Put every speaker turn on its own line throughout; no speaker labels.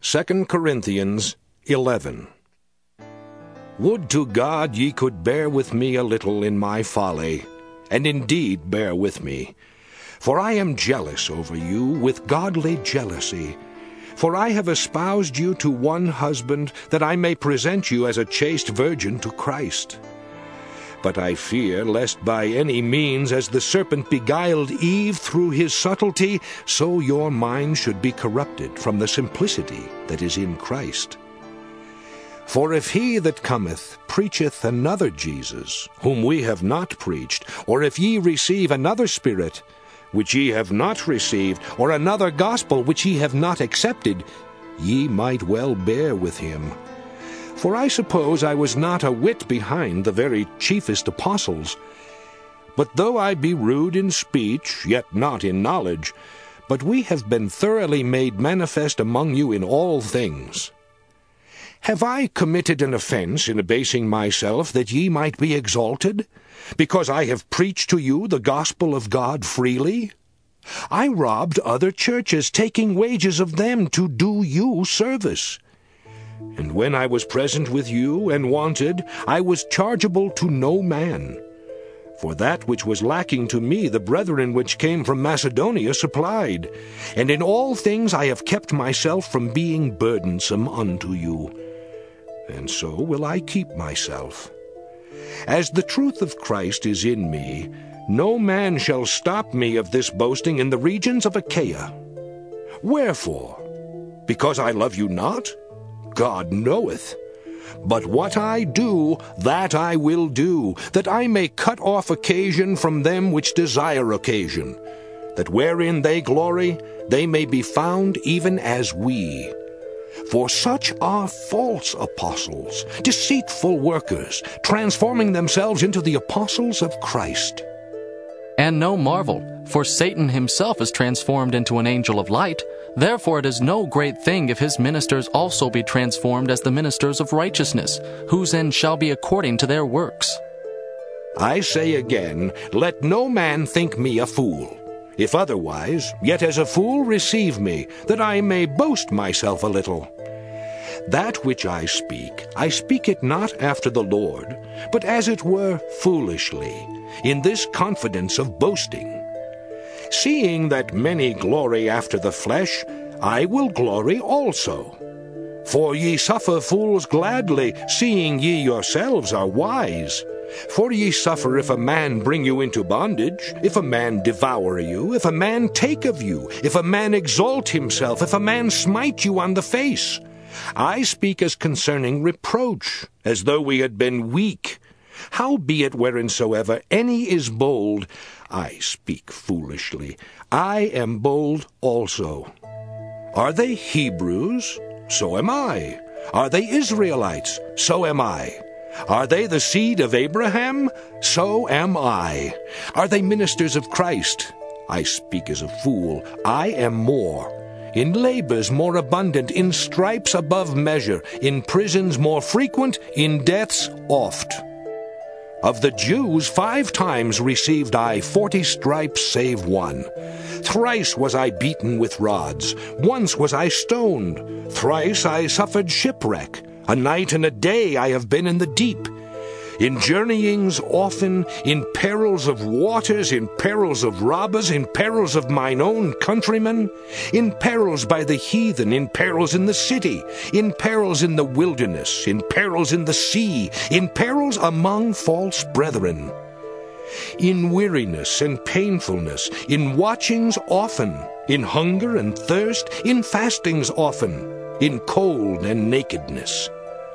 2 Corinthians 11. Would to God ye could bear with me a little in my folly, and indeed bear with me. For I am jealous over you with godly jealousy. For I have espoused you to one husband, that I may present you as a chaste virgin to Christ. But I fear lest by any means, as the serpent beguiled Eve through his subtlety, so your mind should be corrupted from the simplicity that is in Christ. For if he that cometh preacheth another Jesus, whom we have not preached, or if ye receive another Spirit, which ye have not received, or another gospel which ye have not accepted, ye might well bear with him. For I suppose I was not a whit behind the very chiefest apostles. But though I be rude in speech, yet not in knowledge, but we have been thoroughly made manifest among you in all things. Have I committed an offense in abasing myself, that ye might be exalted, because I have preached to you the gospel of God freely? I robbed other churches, taking wages of them to do you service. And when I was present with you and wanted, I was chargeable to no man. For that which was lacking to me the brethren which came from Macedonia supplied, and in all things I have kept myself from being burdensome unto you. And so will I keep myself. As the truth of Christ is in me, no man shall stop me of this boasting in the regions of Achaia. Wherefore? Because I love you not? God knoweth. But what I do, that I will do, that I may cut off occasion from them which desire occasion, that wherein they glory, they may be found even as we. For such are false apostles, deceitful workers, transforming themselves into the apostles of Christ.
And no marvel, for Satan himself is transformed into an angel of light. Therefore it is no great thing if his ministers also be transformed as the ministers of righteousness, whose end shall be according to their works.
I say again, let no man think me a fool. If otherwise, yet as a fool receive me, that I may boast myself a little. That which I speak it not after the Lord, but as it were foolishly, in this confidence of boasting. Seeing that many glory after the flesh, I will glory also. For ye suffer fools gladly, seeing ye yourselves are wise. For ye suffer if a man bring you into bondage, if a man devour you, if a man take of you, if a man exalt himself, if a man smite you on the face. I speak as concerning reproach, as though we had been weak. Howbeit whereinsoever any is bold, I speak foolishly, I am bold also. Are they Hebrews? So am I. Are they Israelites? So am I. Are they the seed of Abraham? So am I. Are they ministers of Christ? I speak as a fool, I am more. In labors more abundant, in stripes above measure, in prisons more frequent, in deaths oft. Of the Jews 5 times received I 40 stripes save one. Thrice was I beaten with rods. Once was I stoned. Thrice I suffered shipwreck. A night and a day I have been in the deep. In journeyings often, in perils of waters, in perils of robbers, in perils of mine own countrymen, in perils by the heathen, in perils in the city, in perils in the wilderness, in perils in the sea, in perils among false brethren, in weariness and painfulness, in watchings often, in hunger and thirst, in fastings often, in cold and nakedness.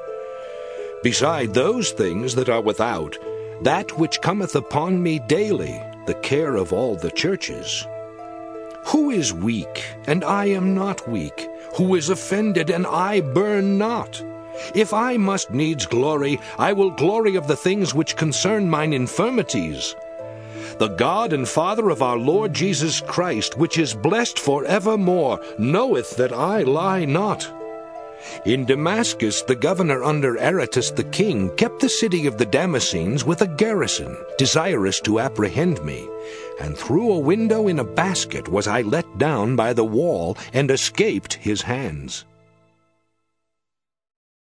Beside those things that are without, that which cometh upon me daily, the care of all the churches. Who is weak, and I am not weak? Who is offended, and I burn not? If I must needs glory, I will glory of the things which concern mine infirmities. The God and Father of our Lord Jesus Christ, which is blessed for evermore, knoweth that I lie not. In Damascus the governor under Aretas the king kept the city of the Damascenes with a garrison, desirous to apprehend me. And through a window in a basket was I let down by the wall, and escaped his hands.